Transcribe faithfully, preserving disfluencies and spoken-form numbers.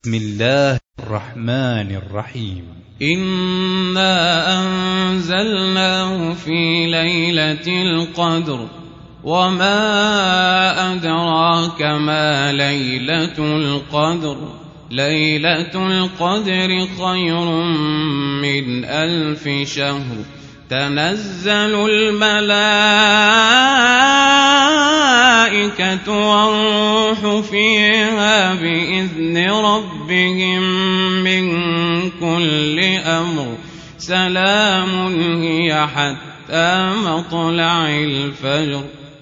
بسم الله الرحمن الرحيم. إنا أنزلناه في ليلة القدر وما أدراك ما ليلة القدر ليلة القدر خير من ألف شهر تنزل الملائكة والروح فيها بإذن ربهم من كل أمر سلام هي حتى مطلع الفجر.